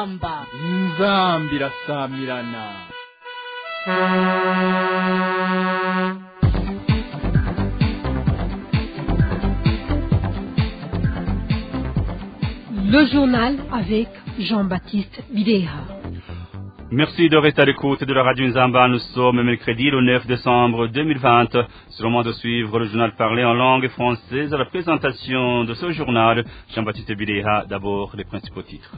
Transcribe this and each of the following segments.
inzamba irasamirana. Le journal avec Jean-Baptiste Vidéa. Merci de rester à l'écoute de la radio Nzamba. Nous sommes mercredi le 9 décembre 2020. C'est le moment de suivre le journal parlé en langue française. À la présentation de ce journal, Jean-Baptiste Vidéa, d'abord les principaux titres.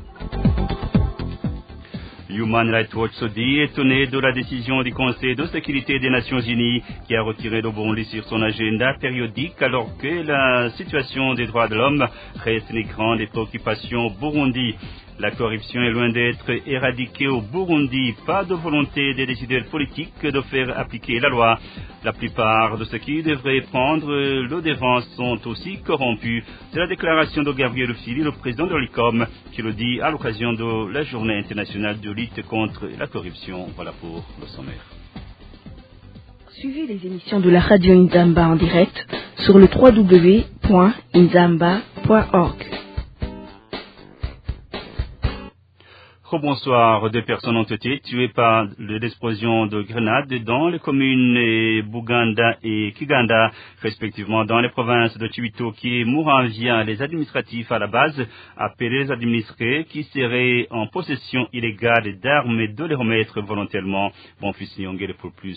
Human Rights Watch se dit étonné de la décision du Conseil de sécurité des Nations Unies qui a retiré le Burundi sur son agenda périodique alors que la situation des droits de l'homme reste une grande préoccupation au Burundi. La corruption est loin d'être éradiquée au Burundi. Pas de volonté des décideurs politiques de faire appliquer la loi. La plupart de ceux qui devraient prendre le devant sont aussi corrompus. C'est la déclaration de Gabriel Rufyiri, le président de l'ICOM, qui le dit à l'occasion de la Journée internationale de lutte contre la corruption. Voilà pour le sommaire. Suivez les émissions de la radio Nzamba en direct sur le www.nzamba.org. Bonsoir. Deux personnes ont été tuées par l'explosion de grenades dans les communes Buganda et Kiganda, respectivement dans les provinces de Cibitoke et Muramvya. Les administratifs à la base appellent les administrés qui seraient en possession illégale d'armes et de les remettre volontairement. Bon, fils Nyongere pour plus.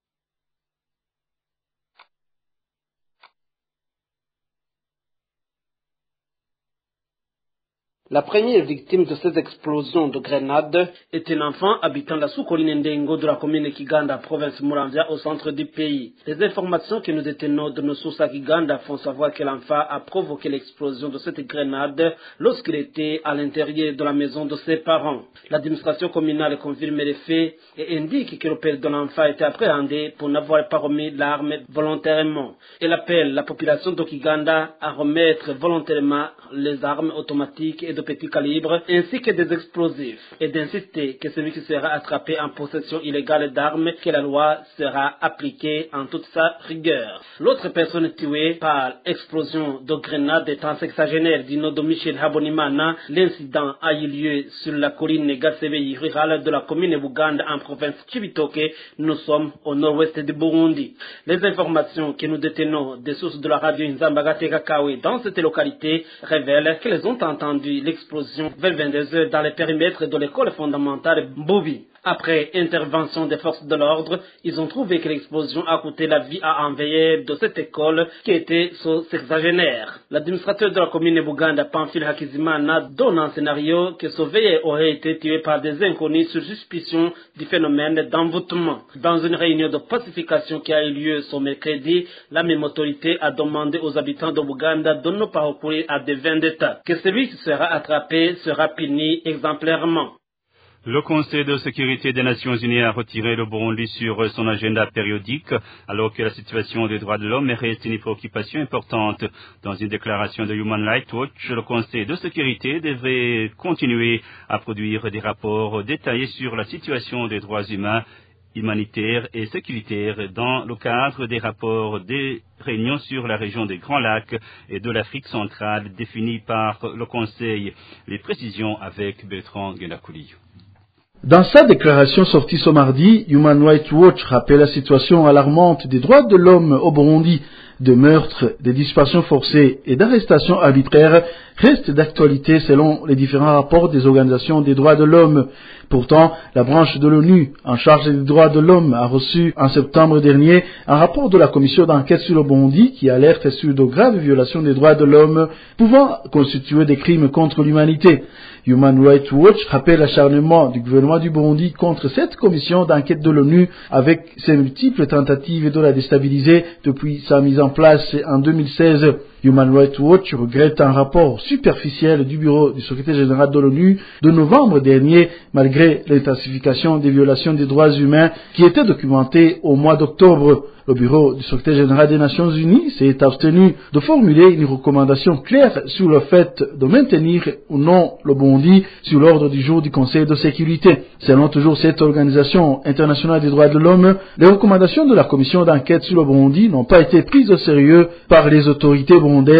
La première victime de ces explosions de grenades est un enfant habitant la sous-colline Ndengo de la commune Kiganda, province Muramvya, au centre du pays. Les informations que nous détenons de nos sources à Kiganda font savoir que l'enfant a provoqué l'explosion de cette grenade lorsqu'il était à l'intérieur de la maison de ses parents. L'administration communale confirme les faits et indique que le père de l'enfant a été appréhendé pour n'avoir pas remis l'arme volontairement. Elle appelle la population de Kiganda à remettre volontairement les armes automatiques et de petit calibre, ainsi que des explosifs, et d'insister que celui qui sera attrapé en possession illégale d'armes, que la loi sera appliquée en toute sa rigueur. L'autre personne tuée par explosion de grenade est un sexagénaire du nom de Michel Habonimana. L'incident a eu lieu sur la colline Gasseveyi rurale de la commune Buganda en province Cibitoke. Nous sommes au nord-ouest du Burundi. Les informations que nous détenons des sources de la radio Nzamba Gateka Kawe dans cette localité révèlent qu'elles ont entendu l'explosion vers 22h dans le périmètre de l'école fondamentale Mbobi. Après intervention des forces de l'ordre, ils ont trouvé que l'explosion a coûté la vie à un veilleur de cette école qui était son sexagénaire. L'administrateur de la commune Buganda, Pamphile Hakizimana, donne un scénario que ce veilleur aurait été tué par des inconnus sur suspicion du phénomène d'envoûtement. Dans une réunion de pacification qui a eu lieu ce mercredi, la même autorité a demandé aux habitants de Buganda de ne pas recourir à des vendettas, que celui qui sera attrapé sera puni exemplairement. Le Conseil de sécurité des Nations Unies a retiré le Burundi sur son agenda périodique, alors que la situation des droits de l'homme reste une préoccupation importante. Dans une déclaration de Human Rights Watch, le Conseil de sécurité devrait continuer à produire des rapports détaillés sur la situation des droits humains, humanitaires et sécuritaires dans le cadre des rapports des réunions sur la région des Grands Lacs et de l'Afrique centrale définis par le Conseil. Les précisions avec Bertrand Guendakouli. Dans sa déclaration sortie ce mardi, Human Rights Watch rappelle la situation alarmante des droits de l'homme au Burundi. De meurtres, de disparitions forcées et d'arrestations arbitraires restent d'actualité selon les différents rapports des organisations des droits de l'homme. Pourtant, la branche de l'ONU en charge des droits de l'homme a reçu en septembre dernier un rapport de la commission d'enquête sur le Burundi qui alerte sur de graves violations des droits de l'homme pouvant constituer des crimes contre l'humanité. Human Rights Watch rappelle l'acharnement du gouvernement du Burundi contre cette commission d'enquête de l'ONU avec ses multiples tentatives de la déstabiliser depuis sa mise en place en 2016. Human Rights Watch regrette un rapport superficiel du bureau du secrétaire général de l'ONU de novembre dernier, malgré l'intensification des violations des droits humains qui étaient documentées au mois d'octobre. Le bureau du secrétaire général des Nations Unies s'est abstenu de formuler une recommandation claire sur le fait de maintenir ou non le Burundi sur l'ordre du jour du Conseil de sécurité. Selon toujours cette organisation internationale des droits de l'homme, les recommandations de la commission d'enquête sur le Burundi n'ont pas été prises au sérieux par les autorités burundaises.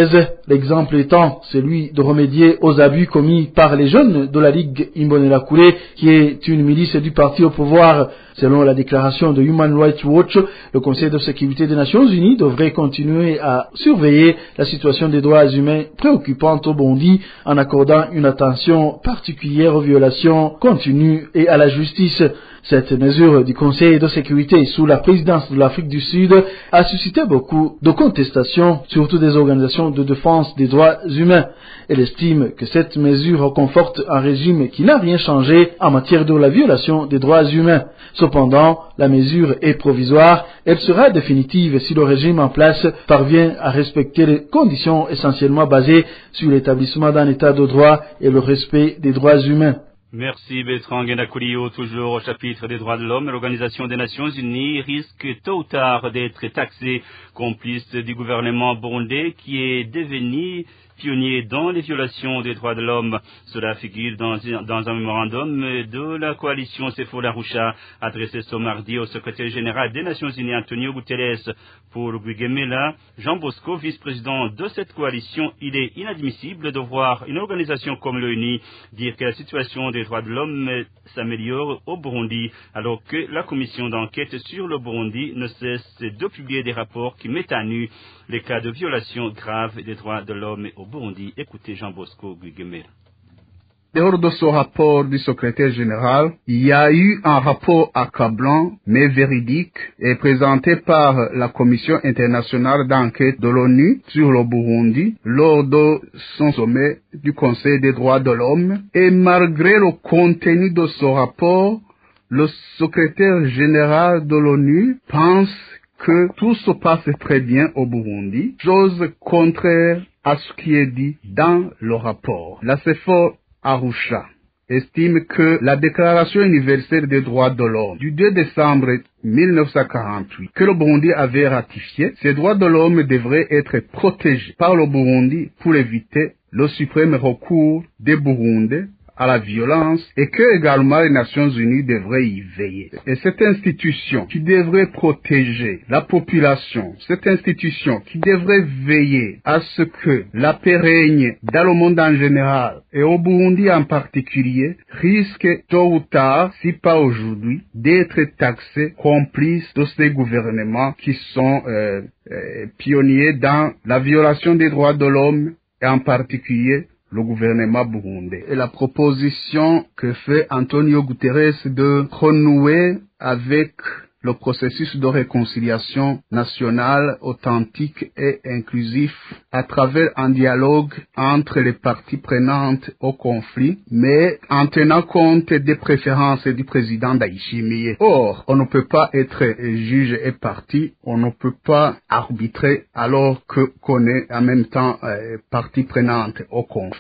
L'exemple étant celui de remédier aux abus commis par les jeunes de la Ligue Imbonerakure, qui est une milice du parti au pouvoir. Selon la déclaration de Human Rights Watch, le Conseil de sécurité des Nations Unies devrait continuer à surveiller la situation des droits humains préoccupante au Burundi en accordant une attention particulière aux violations continues et à la justice. Cette mesure du Conseil de sécurité sous la présidence de l'Afrique du Sud a suscité beaucoup de contestations, surtout des organisations de défense des droits humains. Elle estime que cette mesure conforte un régime qui n'a rien changé en matière de la violation des droits humains. Cependant, la mesure est provisoire. Elle sera définitive si le régime en place parvient à respecter les conditions essentiellement basées sur l'établissement d'un état de droit et le respect des droits humains. Merci Bertrand Gendakoulio. Toujours au chapitre des droits de l'homme, l'Organisation des Nations Unies risque tôt ou tard d'être taxée, complice du gouvernement burundais qui est devenu pionnier dans les violations des droits de l'homme. Cela figure dans un mémorandum de la coalition Sefo-Larusha adressé ce mardi au secrétaire général des Nations Unies Antonio Guterres. Pour Guigemela, Jean Bosco, vice-président de cette coalition, il est inadmissible de voir une organisation comme l'ONU dire que la situation des droits de l'homme s'améliore au Burundi, alors que la commission d'enquête sur le Burundi ne cesse de publier des rapports qui mettent à nu les cas de violation grave des droits de l'homme au Burundi. Écoutez Jean Bosco Guigemela. Dehors de ce rapport du secrétaire général, il y a eu un rapport accablant mais véridique et présenté par la Commission internationale d'enquête de l'ONU sur le Burundi lors de son sommet du Conseil des droits de l'homme. Et malgré le contenu de ce rapport, le secrétaire général de l'ONU pense que tout se passe très bien au Burundi, chose contraire à ce qui est dit dans le rapport. La CEFOR Arusha estime que la Déclaration universelle des droits de l'homme du 2 décembre 1948 que le Burundi avait ratifié, ces droits de l'homme devraient être protégés par le Burundi pour éviter le suprême recours des Burundais à la violence et que également les Nations Unies devraient y veiller. Et cette institution qui devrait protéger la population, cette institution qui devrait veiller à ce que la paix règne dans le monde en général et au Burundi en particulier, risque tôt ou tard, si pas aujourd'hui, d'être taxée complice de ces gouvernements qui sont pionniers dans la violation des droits de l'homme et en particulier le gouvernement burundais. Et la proposition que fait Antonio Guterres de renouer avec le processus de réconciliation nationale authentique et inclusif à travers un dialogue entre les parties prenantes au conflit, mais en tenant compte des préférences du président Ndayishimiye. Or, on ne peut pas être juge et partie, on ne peut pas arbitrer alors qu'on est en même temps partie prenante au conflit.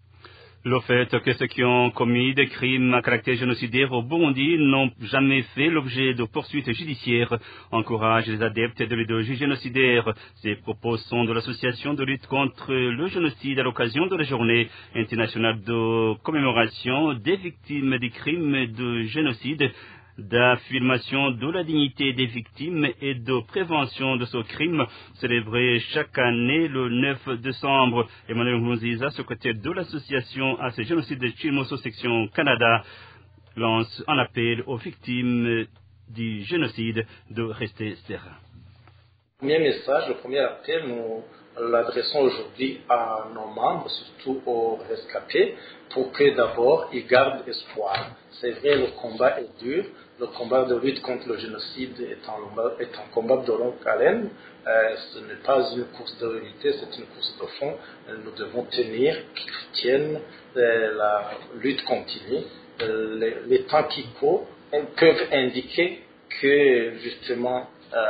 Le fait que ceux qui ont commis des crimes à caractère génocidaire au Burundi n'ont jamais fait l'objet de poursuites judiciaires encourage les adeptes de l'idéologie génocidaire. Ces propos sont de l'association de lutte contre le génocide à l'occasion de la journée internationale de commémoration des victimes des crimes de génocide, d'affirmation de la dignité des victimes et de prévention de ce crime, célébré chaque année le 9 décembre. Emmanuel Nkurunziza, secrétaire de l'association à ces génocides de Chimoso section Canada, lance un appel aux victimes du génocide de rester sereins. Le premier message, le premier appel, nous l'adressons aujourd'hui à nos membres, surtout aux rescapés, pour que d'abord ils gardent espoir. C'est vrai, le combat est dur. Le combat de lutte contre le génocide est un combat de longue haleine. Ce n'est pas une course de vérité, c'est une course de fond. Nous devons tenir, qu'ils tiennent, la lutte continue. Les temps qui courent peuvent indiquer que justement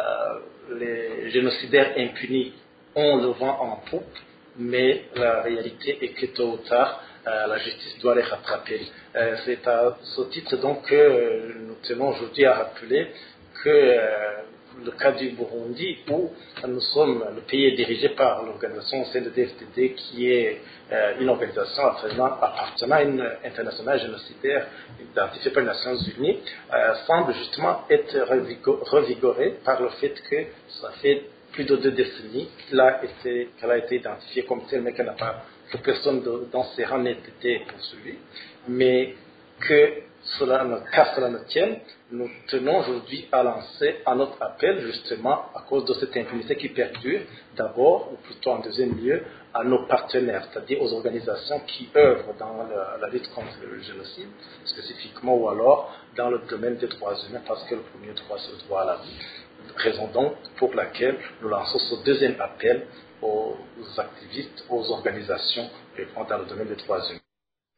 les génocidaires impunis ont le vent en poupe, mais la réalité est que tôt ou tard, la justice doit les rattraper. C'est à ce titre donc que nous tenons aujourd'hui à rappeler que le cas du Burundi, où nous sommes, le pays est dirigé par l'organisation CNDD-FDD, qui est une organisation appartenant à une internationale génocidaire identifiée par les Nations Unies, semble justement être revigorée par le fait que ça fait plus de 2 décennies qu'elle a été identifiée comme telle, mais que personne dans ses rangs n'ait été poursuivi. Mais qu'à cela ne tienne, nous tenons aujourd'hui à lancer un autre appel, justement, à cause de cette impunité qui perdure, d'abord, ou plutôt en deuxième lieu, à nos partenaires, c'est-à-dire aux organisations qui œuvrent dans la lutte contre le génocide, spécifiquement, ou alors dans le domaine des droits humains, parce que le premier droit, c'est le droit à la vie. Raison donc pour laquelle nous lançons ce deuxième appel aux activistes, aux organisations œuvrant dans le domaine des droits humains.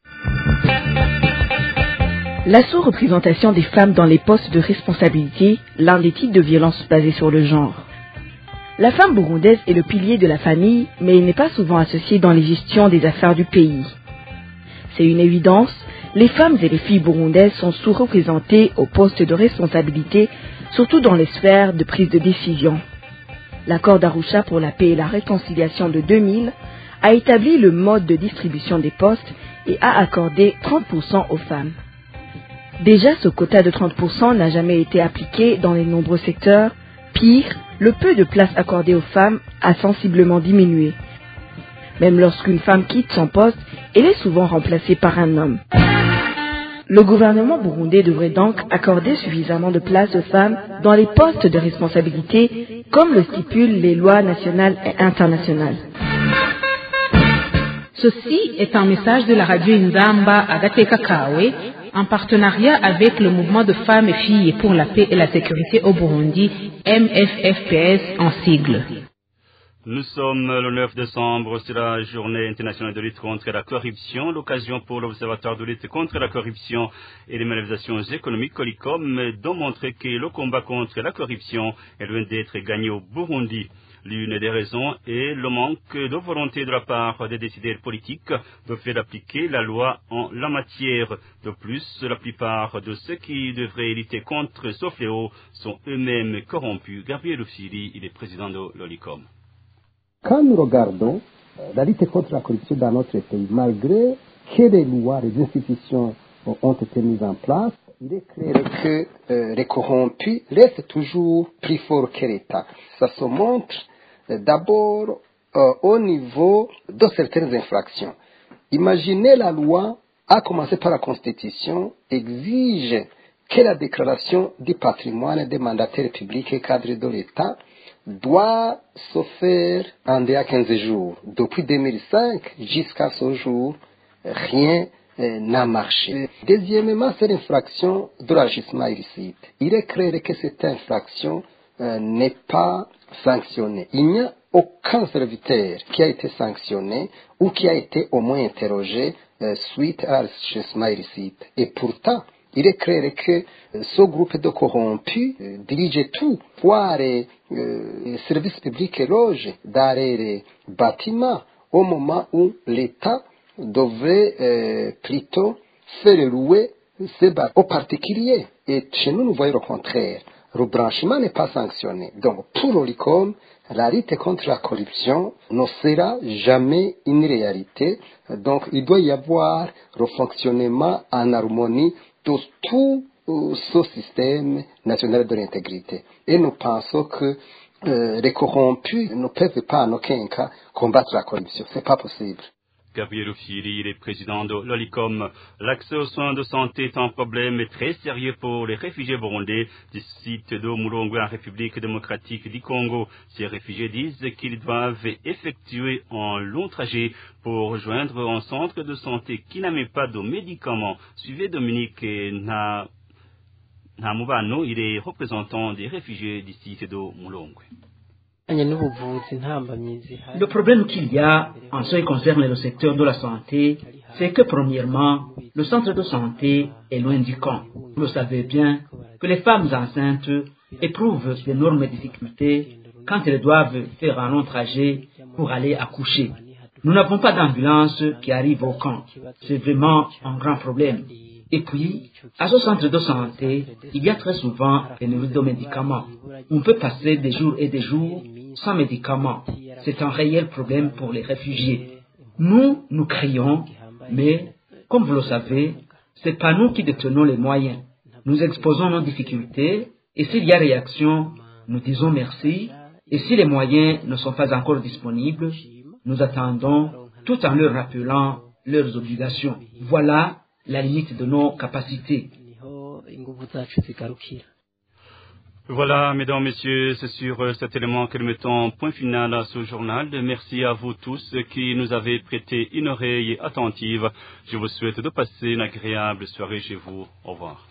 La sous-représentation des femmes dans les postes de responsabilité, l'un des types de violences basées sur le genre. La femme burundaise est le pilier de la famille, mais elle n'est pas souvent associée dans les gestions des affaires du pays. C'est une évidence, les femmes et les filles burundaises sont sous-représentées aux postes de responsabilité, surtout dans les sphères de prise de décision. L'accord d'Arusha pour la paix et la réconciliation de 2000 a établi le mode de distribution des postes et a accordé 30% aux femmes. Déjà, ce quota de 30% n'a jamais été appliqué dans les nombreux secteurs. Pire, le peu de place accordée aux femmes a sensiblement diminué. Même lorsqu'une femme quitte son poste, elle est souvent remplacée par un homme. Le gouvernement burundais devrait donc accorder suffisamment de place aux femmes dans les postes de responsabilité, comme le stipulent les lois nationales et internationales. Ceci est un message de la radio Nzamba Agateka Kawe, en partenariat avec le mouvement de femmes et filles pour la paix et la sécurité au Burundi, MFFPS en sigle. Nous sommes le 9 décembre, c'est la journée internationale de lutte contre la corruption, l'occasion pour l'Observatoire de lutte contre la corruption et les malversations économiques COLICOM de montrer que le combat contre la corruption est loin d'être gagné au Burundi. L'une des raisons est le manque de volonté de la part des décideurs politiques de faire appliquer la loi en la matière. De plus, la plupart de ceux qui devraient lutter contre ce fléau sont eux-mêmes corrompus. Gabriel Oufsiri, il est président de l'OLICOM. Quand nous regardons la lutte contre la corruption dans notre pays, malgré que les lois, les institutions ont été mises en place, il est clair que les corrompus restent toujours plus forts que l'État. Ça se montre d'abord au niveau de certaines infractions. Imaginez la loi, à commencer par la Constitution, exige que la déclaration du patrimoine des mandataires publics et cadres de l'État doit se faire en délai 15 jours. Depuis 2005 jusqu'à ce jour, rien n'a marché. Deuxièmement, c'est l'infraction de l'enrichissement illicite. Il est clair que cette infraction n'est pas sanctionnée. Il n'y a aucun serviteur qui a été sanctionné ou qui a été au moins interrogé suite à l'enrichissement illicite. Et pourtant, il est clair que ce groupe de corrompus dirige tout, voire les services publics et loges dans les bâtiments, au moment où l'État devrait plutôt faire louer ces bâtiments aux particuliers. Et chez nous, nous voyons le contraire. Le branchement n'est pas sanctionné. Donc, pour l'OLICOM, la lutte contre la corruption ne sera jamais une réalité. Donc, il doit y avoir le fonctionnement en harmonie de tout ce système national de l'intégrité. Et nous pensons que les corrompus ne peuvent pas en aucun cas combattre la corruption. Ce n'est pas possible. Gabriel Oufsiri, le président de l'OLICOM. L'accès aux soins de santé est un problème très sérieux pour les réfugiés burundais du site de Mulongwe en République démocratique du Congo. Ces réfugiés disent qu'ils doivent effectuer un long trajet pour rejoindre un centre de santé qui n'a même pas de médicaments. Suivez Dominique Namubano, il est représentant des réfugiés du site de Mulongwe. Le problème qu'il y a en ce qui concerne le secteur de la santé, c'est que premièrement, le centre de santé est loin du camp. Vous le savez bien que les femmes enceintes éprouvent d'énormes difficultés quand elles doivent faire un long trajet pour aller accoucher. Nous n'avons pas d'ambulance qui arrive au camp. C'est vraiment un grand problème. Et puis, à ce centre de santé, il y a très souvent pénurie de médicaments. On peut passer des jours et des jours sans médicaments. C'est un réel problème pour les réfugiés. Nous crions, mais, comme vous le savez, c'est pas nous qui détenons les moyens. Nous exposons nos difficultés, et s'il y a réaction, nous disons merci, Et si les moyens ne sont pas encore disponibles, nous attendons tout en leur rappelant leurs obligations. Voilà la limite de nos capacités. Voilà, mesdames, messieurs, c'est sur cet élément que nous mettons point final à ce journal. Merci à vous tous qui nous avez prêté une oreille attentive. Je vous souhaite de passer une agréable soirée chez vous. Au revoir.